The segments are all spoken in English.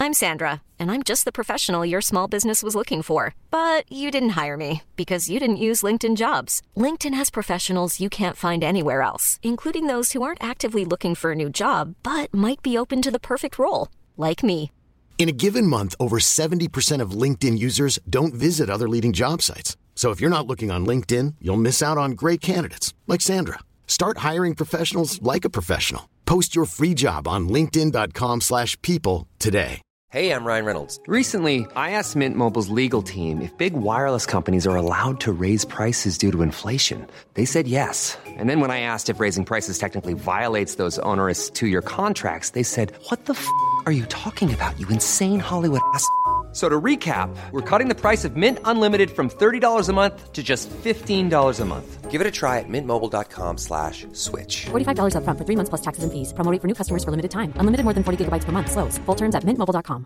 I'm Sandra, and I'm just the professional your small business was looking for. But you didn't hire me because you didn't use LinkedIn Jobs. LinkedIn has professionals you can't find anywhere else, including those who aren't actively looking for a new job, but might be open to the perfect role, like me. In a given month, over 70% of LinkedIn users don't visit other leading job sites. So if you're not looking on LinkedIn, you'll miss out on great candidates like Sandra. Start hiring professionals like a professional. Post your free job on linkedin.com/people today. Hey, I'm Ryan Reynolds. Recently, I asked Mint Mobile's legal team if big wireless companies are allowed to raise prices due to inflation. They said yes. And then when I asked if raising prices technically violates those onerous two-year contracts, they said, what the f*** are you talking about, you insane Hollywood ass f- So to recap, we're cutting the price of Mint Unlimited from $30 a month to just $15 a month. Give it a try at mintmobile.com/switch. $45 up front for 3 months plus taxes and fees. Promo rate for new customers for limited time. Unlimited more than 40 gigabytes per month. Slows full terms at mintmobile.com.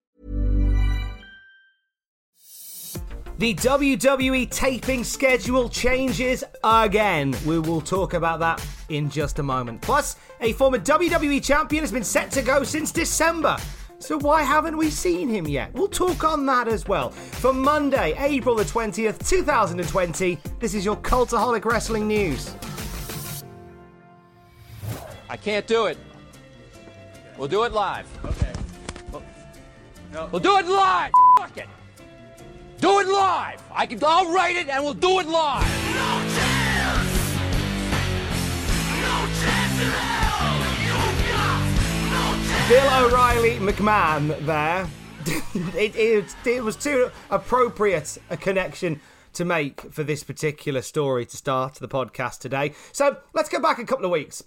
The WWE taping schedule changes again. We will talk about that in just a moment. Plus, a former WWE champion has been set to go since December. So why haven't we seen him yet? We'll talk on that as well. For Monday, April the 20th, 2020, this is your Cultaholic Wrestling News. I can't do it. We'll do it live. Okay. We'll do it live. Fuck it. Do it live. I'll write it and we'll do it live. No chance! No chance in hell! You got no chance! Bill O'Reilly McMahon there. it was too appropriate a connection to make for this particular story to start the podcast today. So let's go back a couple of weeks.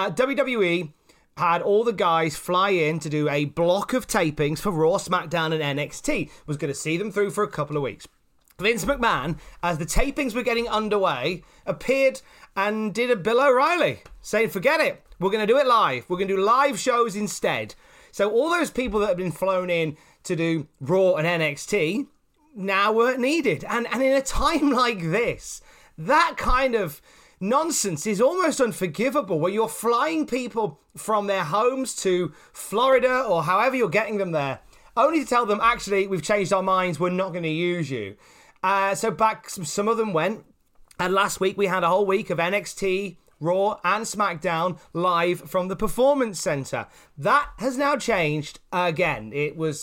WWE had all the guys fly in to do a block of tapings for Raw, SmackDown and NXT. Was going to see them through for a couple of weeks. Vince McMahon, as the tapings were getting underway, appeared and did a Bill O'Reilly, saying, forget it, we're going to do it live. We're going to do live shows instead. So all those people that have been flown in to do Raw and NXT now weren't needed. And in a time like this, that kind of nonsense is almost unforgivable, where you're flying people from their homes to Florida or however you're getting them there, only to tell them, actually, we've changed our minds, we're not going to use you. So back, some of them went, and last week we had a whole week of NXT, Raw and SmackDown live from the Performance Center. That has now changed again. It was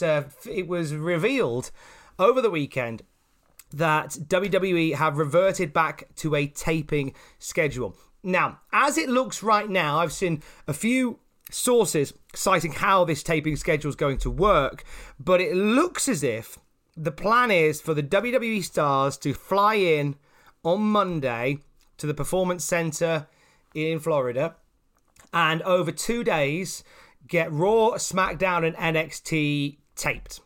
revealed over the weekend that WWE have reverted back to a taping schedule. Now, as it looks right now, I've seen a few sources citing how this taping schedule is going to work, but it looks as if the plan is for the WWE stars to fly in on Monday to the Performance Center in Florida and over 2 days get Raw, SmackDown and NXT taped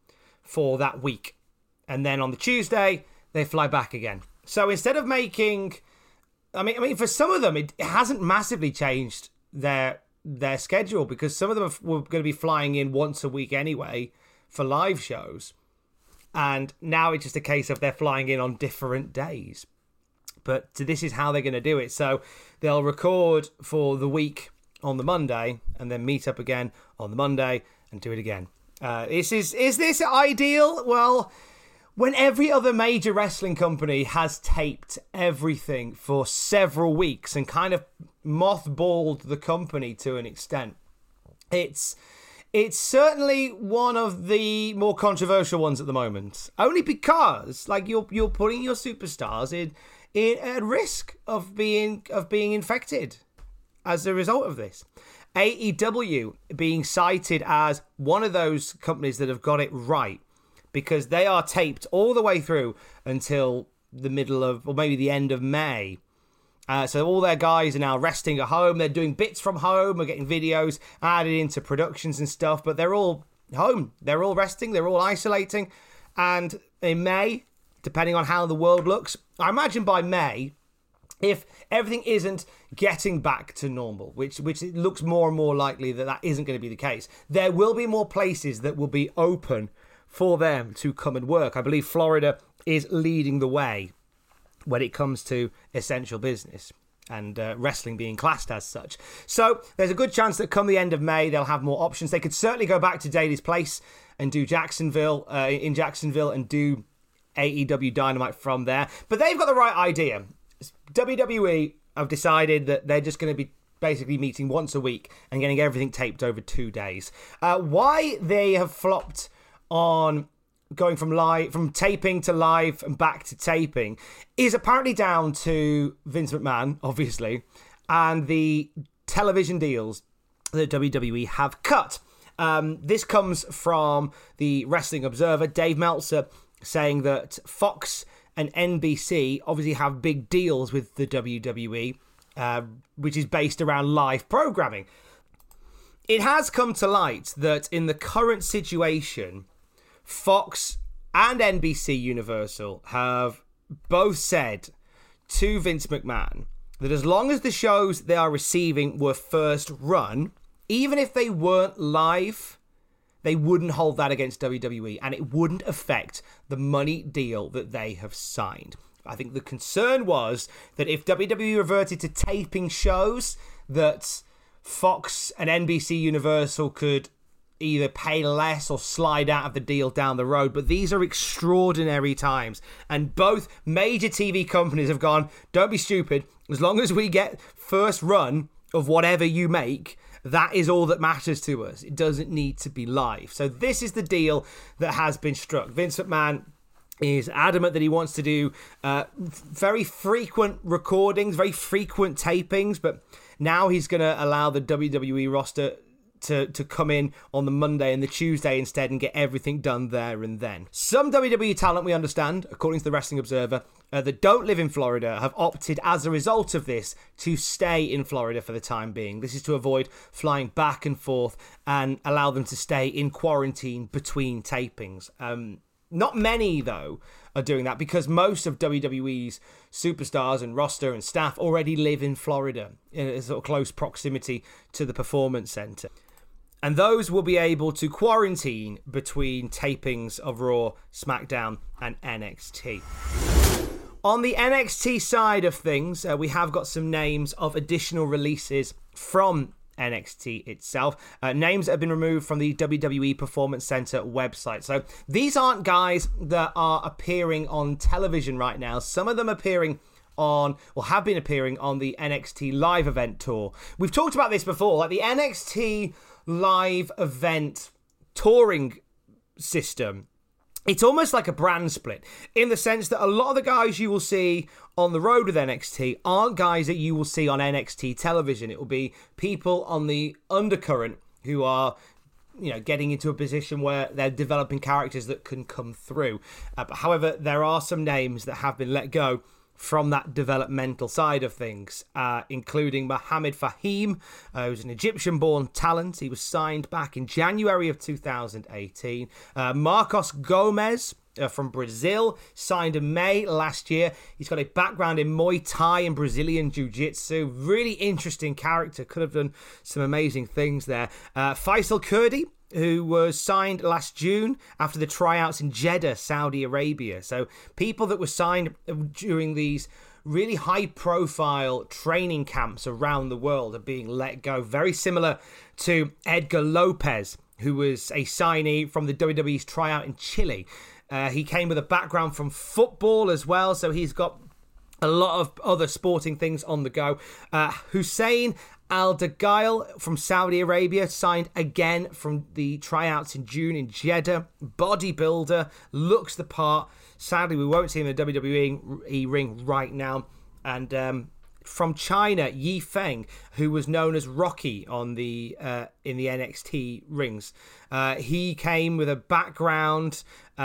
for that week. And then on the Tuesday, they fly back again. So instead of making... I mean, for some of them, it hasn't massively changed their schedule, because some of them were going to be flying in once a week anyway for live shows. And now it's just a case of they're flying in on different days. But this is how they're going to do it. So they'll record for the week on the Monday and then meet up again on the Monday and do it again. Is this ideal? Well, when every other major wrestling company has taped everything for several weeks and kind of mothballed the company to an extent, it's certainly one of the more controversial ones at the moment. Only because, like, you're putting your superstars in at risk of being infected as a result of this. AEW being cited as one of those companies that have got it right, because they are taped all the way through until the middle of, or maybe the end of May. So all their guys are now resting at home. They're doing bits from home. We're getting videos added into productions and stuff, but they're all home. They're all resting. They're all isolating. And in May, depending on how the world looks, I imagine by May, if everything isn't getting back to normal, which it looks more and more likely that isn't going to be the case, there will be more places that will be open for them to come and work. I believe Florida is leading the way when it comes to essential business. and wrestling being classed as such. So there's a good chance that come the end of May, they'll have more options. They could certainly go back to Daily's Place and do Jacksonville, and do AEW Dynamite from there. But they've got the right idea. WWE have decided that they're just going to be basically meeting once a week and getting everything taped over 2 days. Why they have flopped on going from taping to live and back to taping is apparently down to Vince McMahon, obviously, and the television deals that WWE have cut. This comes from the Wrestling Observer, Dave Meltzer, saying that Fox and NBC obviously have big deals with the WWE, which is based around live programming. It has come to light that in the current situation, Fox and NBC Universal have both said to Vince McMahon that as long as the shows they are receiving were first run, even if they weren't live, they wouldn't hold that against WWE, and it wouldn't affect the money deal that they have signed. I think the concern was that if WWE reverted to taping shows, that Fox and NBC Universal could either pay less or slide out of the deal down the road. But these are extraordinary times, and both major TV companies have gone, don't be stupid, as long as we get first run of whatever you make, that is all that matters to us. It doesn't need to be live. So this is the deal that has been struck. Vince McMahon is adamant that he wants to do very frequent recordings, very frequent tapings, but now he's going to allow the WWE roster to come in on the Monday and the Tuesday instead and get everything done there and then. Some WWE talent, we understand, according to the Wrestling Observer, that don't live in Florida have opted as a result of this to stay in Florida for the time being. This is to avoid flying back and forth and allow them to stay in quarantine between tapings. Not many, though, are doing that because most of WWE's superstars and roster and staff already live in Florida in a sort of close proximity to the Performance Center. And those will be able to quarantine between tapings of Raw, SmackDown, and NXT. On the NXT side of things, we have got some names of additional releases from NXT itself. Names that have been removed from the WWE Performance Center website. So these aren't guys that are appearing on television right now. Some of them appearing on, or have been appearing on the NXT Live Event Tour. We've talked about this before, like the NXT Live Event touring system. It's almost like a brand split in the sense that a lot of the guys you will see on the road with NXT aren't guys that you will see on NXT television. It will be people on the undercurrent who are, getting into a position where they're developing characters that can come through. However, there are some names that have been let go from that developmental side of things, including Mohamed Fahim, who's an Egyptian-born talent. He was signed back in January of 2018. Marcos Gomez from Brazil, signed in May last year. He's got a background in Muay Thai and Brazilian Jiu-Jitsu. Really interesting character. Could have done some amazing things there. Faisal Kurdi, who was signed last June after the tryouts in Jeddah, Saudi Arabia. So people that were signed during these really high-profile training camps around the world are being let go. Very similar to Edgar Lopez, who was a signee from the WWE's tryout in Chile. He came with a background from football as well, so he's got a lot of other sporting things on the go. Hussein Al-Dagail from Saudi Arabia signed again from the tryouts in June in Jeddah. Bodybuilder, looks the part. Sadly, we won't see him in the WWE ring right now. And from China, Yi Feng, who was known as Rocky on the in the NXT rings. He came with a background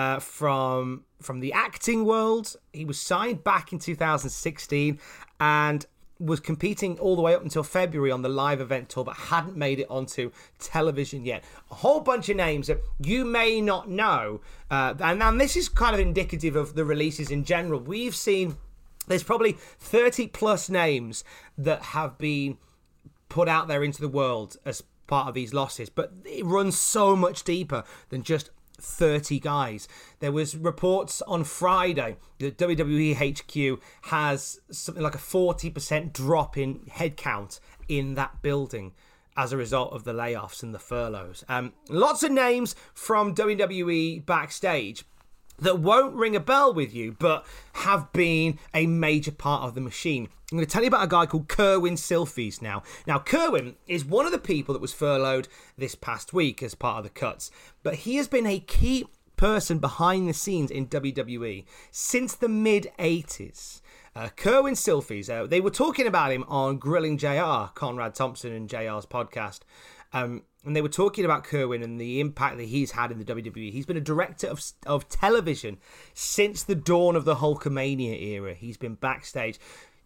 from the acting world. He was signed back in 2016 and was competing all the way up until February on the live event tour, but hadn't made it onto television yet. A whole bunch of names that you may not know. And this is kind of indicative of the releases in general. We've seen there's probably 30 plus names that have been put out there into the world as part of these losses, but it runs so much deeper than just 30 guys. There was reports on Friday that WWE HQ has something like a 40% drop in headcount in that building as a result of the layoffs and the furloughs. Lots of names from WWE backstage that won't ring a bell with you, but have been a major part of the machine. I'm going to tell you about a guy called Kerwin Silfies now. Now, Kerwin is one of the people that was furloughed this past week as part of the cuts, but he has been a key person behind the scenes in WWE since the mid-80s. Kerwin Silfies, they were talking about him on Grilling JR, Conrad Thompson and JR's podcast. And they were talking about Kerwin and the impact that he's had in the WWE. He's been a director of television since the dawn of the Hulkamania era. He's been backstage.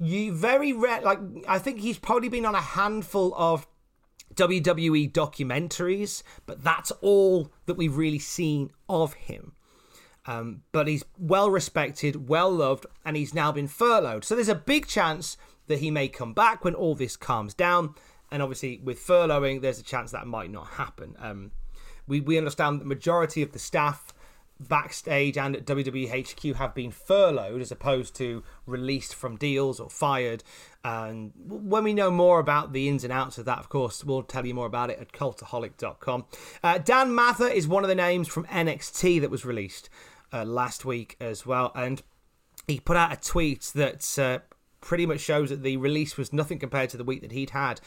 I think he's probably been on a handful of WWE documentaries, but that's all that we've really seen of him. But he's well respected, well loved, and he's now been furloughed. So there's a big chance that he may come back when all this calms down. And obviously, with furloughing, there's a chance that might not happen. We understand the majority of the staff backstage and at WWE HQ have been furloughed as opposed to released from deals or fired. And when we know more about the ins and outs of that, of course, we'll tell you more about it at cultaholic.com. Dan Mather is one of the names from NXT that was released last week as well. And he put out a tweet that pretty much shows that the release was nothing compared to the week that he'd had.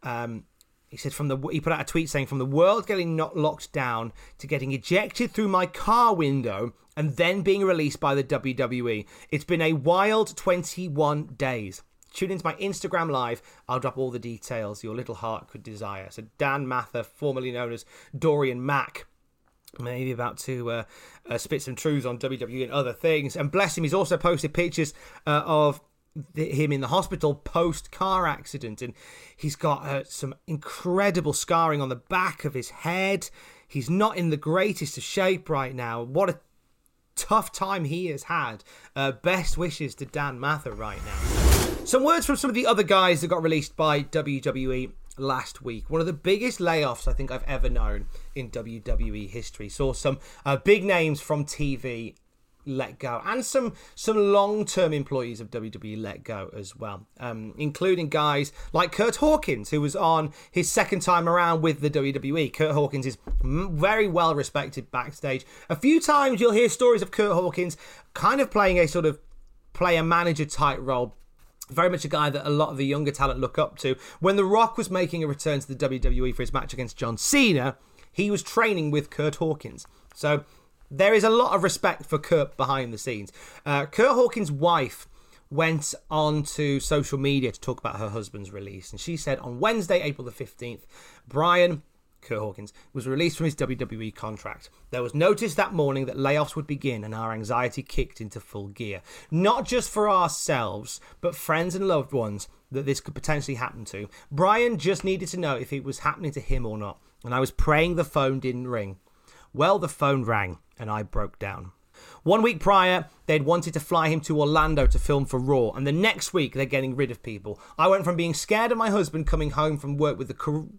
He said, he put out a tweet saying, from the world getting not locked down to getting ejected through my car window and then being released by the WWE. It's been a wild 21 days. Tune into my Instagram live. I'll drop all the details your little heart could desire. So Dan Mather, formerly known as Dorian Mack, maybe about to spit some truths on WWE and other things. And bless him, he's also posted pictures of him in the hospital post car accident, and he's got some incredible scarring on the back of his head. He's not in the greatest of shape right now. What a tough time he has had. Best wishes to Dan Mather right now. Some words from some of the other guys that got released by WWE last week. One of the biggest layoffs I think I've ever known in WWE history. Saw some big names from TV let go, and some long-term employees of WWE let go as well, including guys like Curt Hawkins, who was on his second time around with the WWE. Curt Hawkins is very well respected backstage. A few times you'll hear stories of Curt Hawkins kind of playing a sort of player-manager type role. Very much a guy that a lot of the younger talent look up to. When The Rock was making a return to the WWE for his match against John Cena, he was training with Curt Hawkins. So there is a lot of respect for Curt behind the scenes. Curt Hawkins' wife went on to social media to talk about her husband's release. And she said on Wednesday, April the 15th, Brian, Curt Hawkins, was released from his WWE contract. There was notice that morning that layoffs would begin and our anxiety kicked into full gear. Not just for ourselves, but friends and loved ones that this could potentially happen to. Brian just needed to know if it was happening to him or not. And I was praying the phone didn't ring. Well, the phone rang and I broke down. 1 week prior, they'd wanted to fly him to Orlando to film for Raw, and the next week they're getting rid of people. I went from being scared of my husband coming home from work with the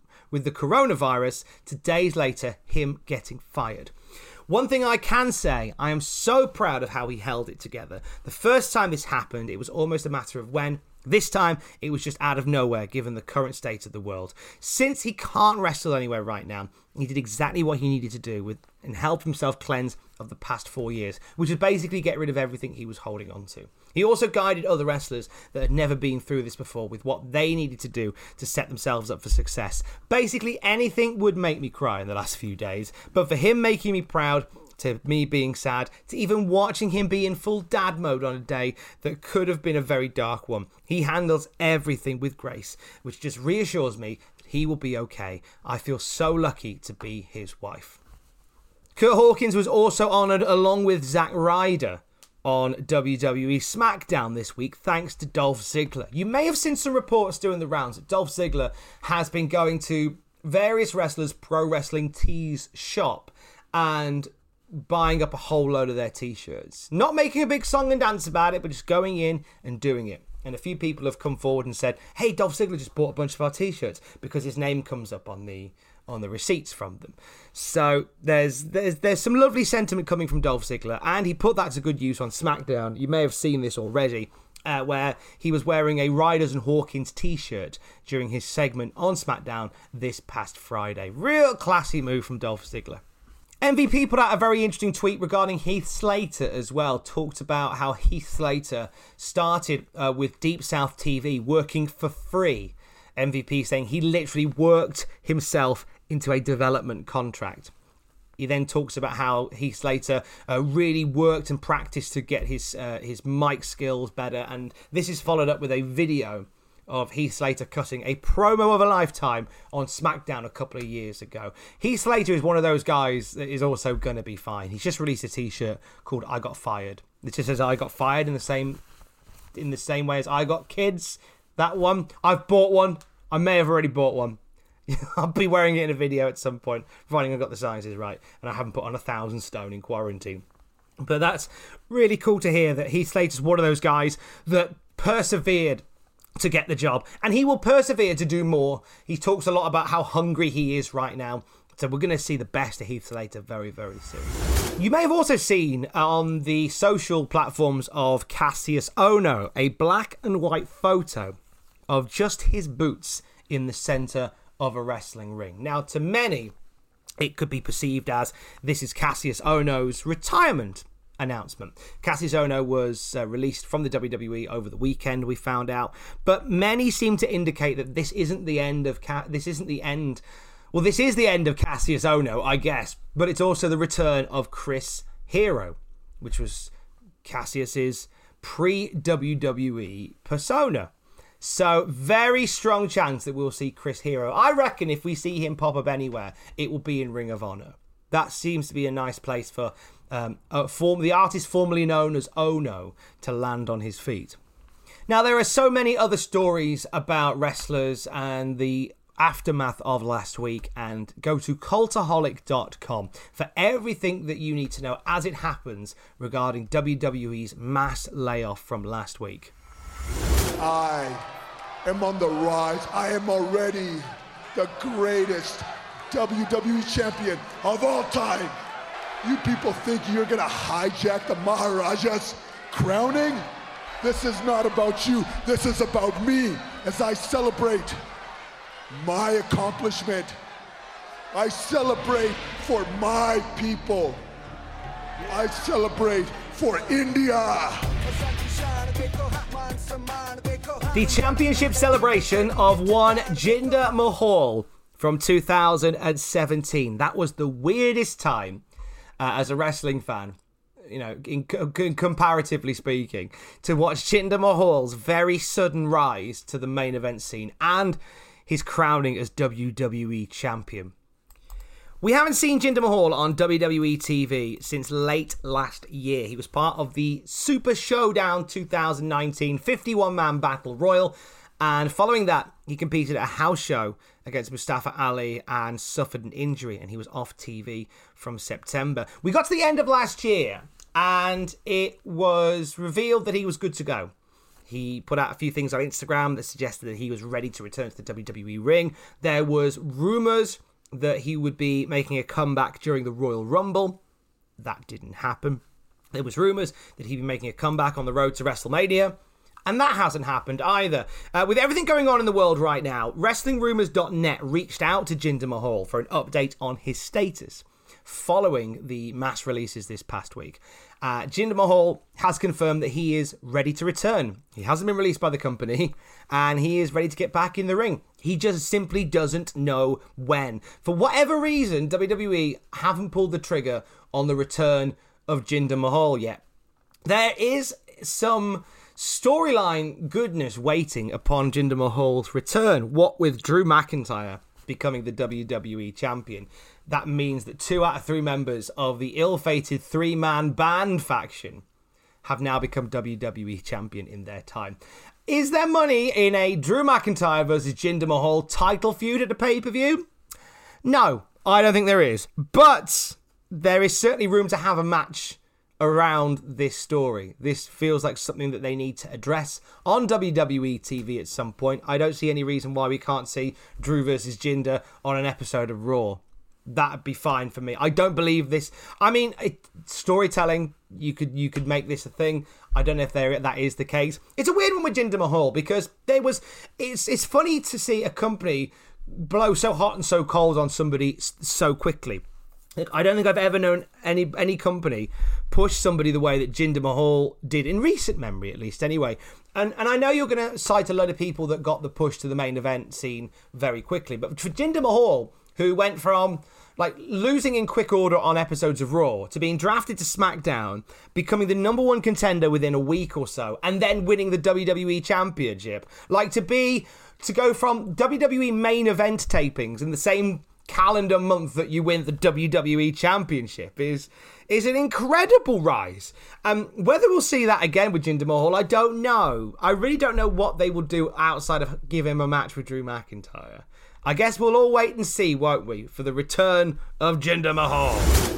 coronavirus to days later, him getting fired. One thing I can say, I am so proud of how he held it together. The first time this happened, it was almost a matter of when. This time, it was just out of nowhere, given the current state of the world. Since he can't wrestle anywhere right now, he did exactly what he needed to do and help himself cleanse of the past 4 years, which is basically get rid of everything he was holding on to. He also guided other wrestlers that had never been through this before with what they needed to do to set themselves up for success. Basically, anything would make me cry in the last few days, but for him making me proud, to me being sad, to even watching him be in full dad mode on a day that could have been a very dark one. He handles everything with grace, which just reassures me that he will be okay. I feel so lucky to be his wife. Curt Hawkins was also honoured along with Zack Ryder on WWE SmackDown this week, thanks to Dolph Ziggler. You may have seen some reports doing the rounds that Dolph Ziggler has been going to various wrestlers' pro wrestling tees shop and buying up a whole load of their t-shirts. Not making a big song and dance about it, but just going in and doing it. And a few people have come forward and said, hey, Dolph Ziggler just bought a bunch of our t-shirts, because his name comes up on the on the receipts from them. So there's some lovely sentiment coming from Dolph Ziggler, and he put that to good use on SmackDown. You may have seen this already, where he was wearing a Riders and Hawkins t-shirt during his segment on SmackDown this past Friday. Real classy move from Dolph Ziggler. MVP put out a very interesting tweet regarding Heath Slater as well. Talked about how Heath Slater started with Deep South TV working for free. MVP saying he literally worked himself into a development contract. He then talks about how Heath Slater really worked and practiced to get his mic skills better. And this is followed up with a video of Heath Slater cutting a promo of a lifetime on SmackDown a couple of years ago. Heath Slater is one of those guys that is also going to be fine. He's just released a t-shirt called I Got Fired. It just says I got fired in the same way as I got kids. That one. I've bought one. I may have already bought one. I'll be wearing it in a video at some point, providing I've got the sizes right and I haven't put on 1,000 stone in quarantine. But that's really cool to hear that Heath Slater's one of those guys that persevered to get the job, and he will persevere to do more. He talks a lot about how hungry he is right now, so we're going to see the best of Heath Slater very, very soon. You may have also seen on the social platforms of Cassius Ohno a black and white photo of just his boots in the centre of a wrestling ring. Now, to many, it could be perceived as this is Cassius Ohno's retirement announcement. Cassius Ohno was released from the WWE over the weekend, we found out, but many seem to indicate that this isn't the end of this is the end of Cassius Ohno, I guess, but it's also the return of Chris Hero, which was Cassius's pre-WWE persona. So, very strong chance that we'll see Chris Hero. I reckon if we see him pop up anywhere, it will be in Ring of Honor. That seems to be a nice place for the artist formerly known as Ohno to land on his feet. Now, there are so many other stories about wrestlers and the aftermath of last week, and go to cultaholic.com for everything that you need to know as it happens regarding WWE's mass layoff from last week. I am on the rise. I am already the greatest WWE champion of all time. You people think you're gonna hijack the Maharaja's crowning? This is not about you. This is about me as I celebrate my accomplishment. I celebrate for my people. I celebrate for India. The championship celebration of one Jinder Mahal from 2017. That was the weirdest time as a wrestling fan, you know, in comparatively speaking, to watch Jinder Mahal's very sudden rise to the main event scene and his crowning as WWE champion. We haven't seen Jinder Mahal on WWE TV since late last year. He was part of the Super Showdown 2019 51-man Battle Royal, and following that, he competed at a house show against Mustafa Ali and suffered an injury, and he was off TV from September. We got to the end of last year, and it was revealed that he was good to go. He put out a few things on Instagram that suggested that he was ready to return to the WWE ring. There was rumours that he would be making a comeback during the Royal Rumble. That didn't happen. There was rumours that he'd be making a comeback on the road to WrestleMania, and that hasn't happened either. With everything going on in the world right now, WrestlingRumours.net reached out to Jinder Mahal for an update on his status following the mass releases this past week. Jinder Mahal has confirmed that he is ready to return. He hasn't been released by the company, and he is ready to get back in the ring. He just simply doesn't know when. For whatever reason, WWE haven't pulled the trigger on the return of Jinder Mahal yet. There is some storyline goodness waiting upon Jinder Mahal's return. What with Drew McIntyre becoming the WWE champion, that means that 2 out of 3 members of the ill-fated 3-man band faction have now become WWE champion in their time. Is there money in a Drew McIntyre versus Jinder Mahal title feud at a pay-per-view? No, I don't think there is. But there is certainly room to have a match around this story. This feels like something that they need to address on WWE TV at some point. I don't see any reason why we can't see Drew versus Jinder on an episode of Raw. That'd be fine for me. I don't believe this. I mean, storytelling, you could make this a thing. I don't know if that is the case. It's a weird one with Jinder Mahal because it's funny to see a company blow so hot and so cold on somebody so quickly. I don't think I've ever known any company push somebody the way that Jinder Mahal did, in recent memory at least anyway. And I know you're going to cite a lot of people that got the push to the main event scene very quickly, but for Jinder Mahal, who went from like losing in quick order on episodes of Raw to being drafted to SmackDown, becoming the number one contender within a week or so, and then winning the WWE Championship. Like to go from WWE main event tapings in the same calendar month that you win the WWE Championship is an incredible rise. Whether we'll see that again with Jinder Mahal, I don't know. I really don't know what they will do outside of give him a match with Drew McIntyre. I guess we'll all wait and see, won't we, for the return of Jinder Mahal.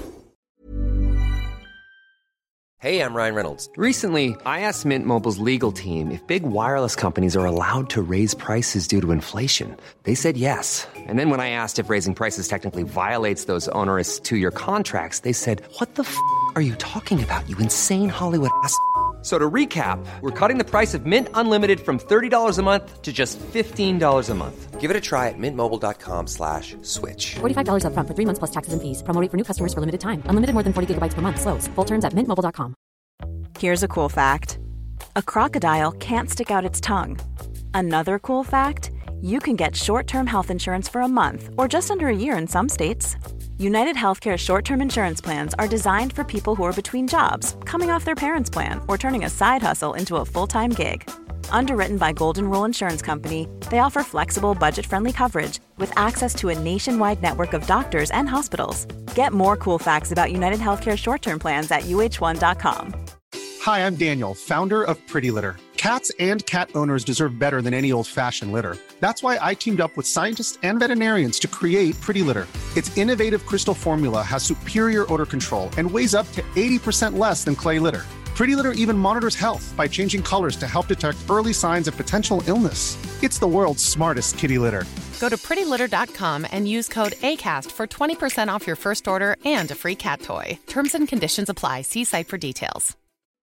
Hey, I'm Ryan Reynolds. Recently, I asked Mint Mobile's legal team if big wireless companies are allowed to raise prices due to inflation. They said yes. And then when I asked if raising prices technically violates those onerous 2-year contracts, they said, "What the f*** are you talking about, you insane Hollywood ass?" So to recap, we're cutting the price of Mint Unlimited from $30 a month to just $15 a month. Give it a try at mintmobile.com/switch. $45 up front for 3 months plus taxes and fees. Promo rate for new customers for limited time. Unlimited more than 40 gigabytes per month. Slows full terms at mintmobile.com. Here's a cool fact. A crocodile can't stick out its tongue. Another cool fact, you can get short-term health insurance for a month or just under a year in some states. United Healthcare short-term insurance plans are designed for people who are between jobs, coming off their parents' plan, or turning a side hustle into a full-time gig. Underwritten by Golden Rule Insurance Company, they offer flexible, budget-friendly coverage with access to a nationwide network of doctors and hospitals. Get more cool facts about United Healthcare short-term plans at uh1.com. Hi, I'm Daniel, founder of Pretty Litter. Cats and cat owners deserve better than any old-fashioned litter. That's why I teamed up with scientists and veterinarians to create Pretty Litter. Its innovative crystal formula has superior odor control and weighs up to 80% less than clay litter. Pretty Litter even monitors health by changing colors to help detect early signs of potential illness. It's the world's smartest kitty litter. Go to prettylitter.com and use code ACAST for 20% off your first order and a free cat toy. Terms and conditions apply. See site for details.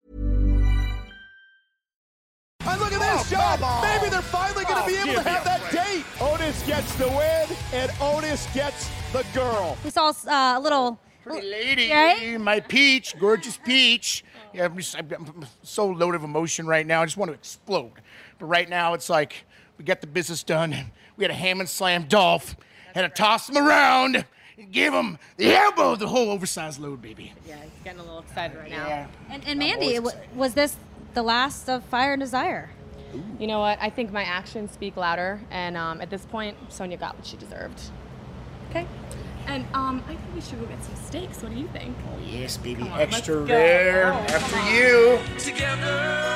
And look at this, John. Maybe they're finally going to be able to have that date. Otis gets the win, and Otis gets the girl. We saw a little pretty lady, right? My peach, gorgeous peach. Yeah, I'm so loaded of emotion right now. I just want to explode. But right now, it's like we got the business done. We had a ham and slam Dolph, had to toss him around and give him the elbow, the whole oversized load, baby. Yeah, he's getting a little excited right now. Yeah. And Mandy, was this the last of Fire and Desire? Ooh. You know what? I think my actions speak louder, and at this point, Sonya got what she deserved. Okay. And I think we should go get some steaks. What do you think? Oh yes, baby. On, extra rare. After you. Together,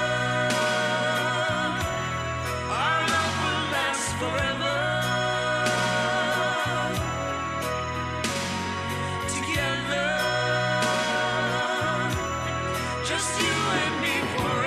our love will last forever. Together, just you and me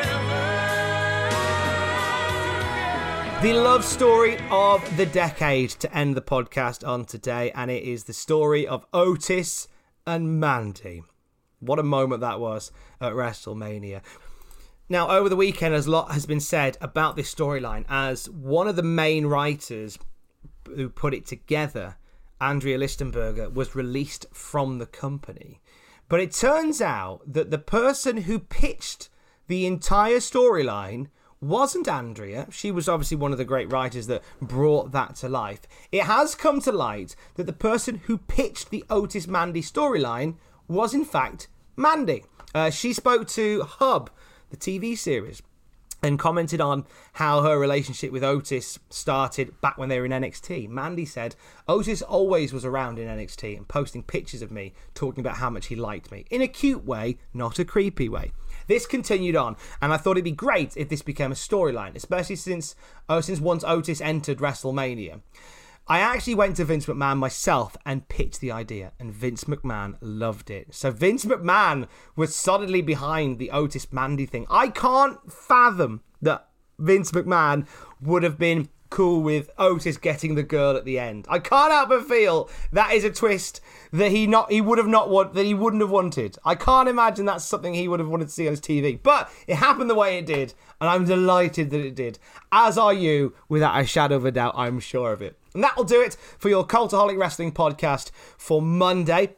forever. The love story of the decade to end the podcast on today, and it is the story of Otis and Mandy. What a moment that was at WrestleMania. Now, over the weekend, a lot has been said about this storyline, as one of the main writers who put it together, Andrea Listenberger, was released from the company. But it turns out that the person who pitched the entire storyline wasn't Andrea. She was obviously one of the great writers that brought that to life. It has come to light that the person who pitched the Otis Mandy storyline was in fact Mandy. She spoke to Hub, the TV series, and commented on how her relationship with Otis started back when they were in NXT. Mandy said, Otis always was around in NXT and posting pictures of me, talking about how much he liked me. In a cute way, not a creepy way. This continued on, and I thought it'd be great if this became a storyline, especially since once Otis entered WrestleMania. I actually went to Vince McMahon myself and pitched the idea, and Vince McMahon loved it. So Vince McMahon was solidly behind the Otis Mandy thing. I can't fathom that Vince McMahon would have been cool with Otis getting the girl at the end. I can't help but feel that is a twist that he wouldn't have wanted. I can't imagine that's something he would have wanted to see on his TV. But it happened the way it did, and I'm delighted that it did. As are you, without a shadow of a doubt, I'm sure of it. And that'll do it for your Cultaholic Wrestling podcast for Monday.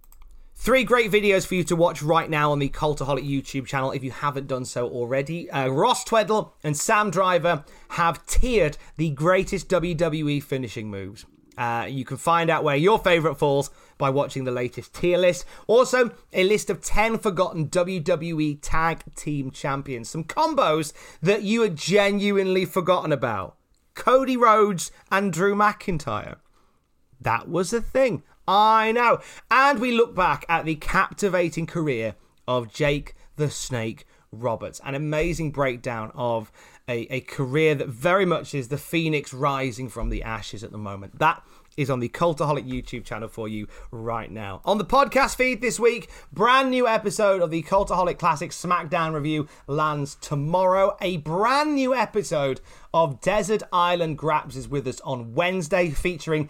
3 great videos for you to watch right now on the Cultaholic YouTube channel if you haven't done so already. Ross Tweddle and Sam Driver have tiered the greatest WWE finishing moves. You can find out where your favourite falls by watching the latest tier list. Also, a list of 10 forgotten WWE Tag Team Champions. Some combos that you had genuinely forgotten about. Cody Rhodes and Drew McIntyre. That was a thing. I know. And we look back at the captivating career of Jake the Snake Roberts. An amazing breakdown of a career that very much is the phoenix rising from the ashes at the moment. That is on the Cultaholic YouTube channel for you right now. On the podcast feed this week, brand new episode of the Cultaholic Classic SmackDown review lands tomorrow. A brand new episode of Desert Island Graps is with us on Wednesday, featuring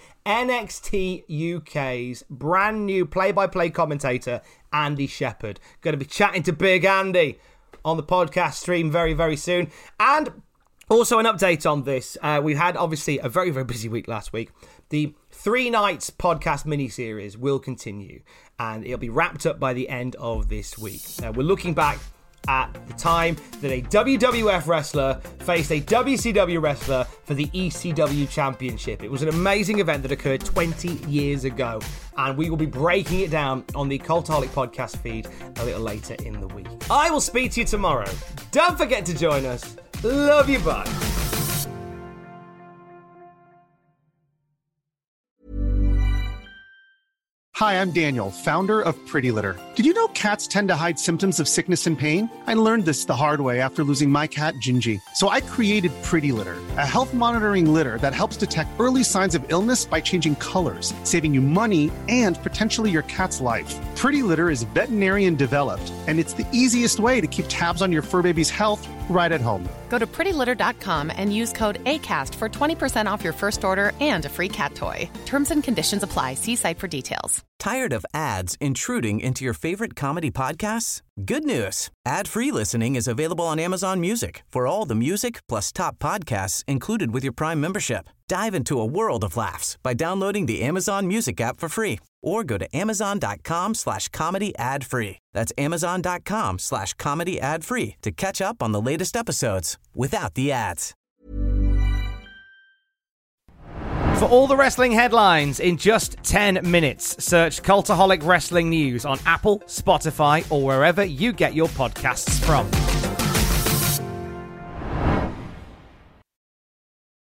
NXT UK's brand new play-by-play commentator, Andy Shepherd. Going to be chatting to Big Andy on the podcast stream very, very soon. And also an update on this. We had, obviously, a very, very busy week last week. The 3 nights podcast mini-series will continue, and it'll be wrapped up by the end of this week. We're looking back at the time that a WWF wrestler faced a WCW wrestler for the ECW Championship. It was an amazing event that occurred 20 years ago, and we will be breaking it down on the Cultaholic podcast feed a little later in the week. I will speak to you tomorrow. Don't forget to join us. Love you, bye. Hi, I'm Daniel, founder of Pretty Litter. Did you know cats tend to hide symptoms of sickness and pain? I learned this the hard way after losing my cat, Gingy. So I created Pretty Litter, a health monitoring litter that helps detect early signs of illness by changing colors, saving you money and potentially your cat's life. Pretty Litter is veterinarian developed, and it's the easiest way to keep tabs on your fur baby's health right at home. Go to prettylitter.com and use code ACAST for 20% off your first order and a free cat toy. Terms and conditions apply. See site for details. Tired of ads intruding into your favorite comedy podcasts? Good news. Ad-free listening is available on Amazon Music for all the music plus top podcasts included with your Prime membership. Dive into a world of laughs by downloading the Amazon Music app for free or go to amazon.com/comedy ad-free. That's amazon.com/comedy ad-free to catch up on the latest episodes without the ads. For all the wrestling headlines in just 10 minutes, search Cultaholic Wrestling News on Apple, Spotify, or wherever you get your podcasts from.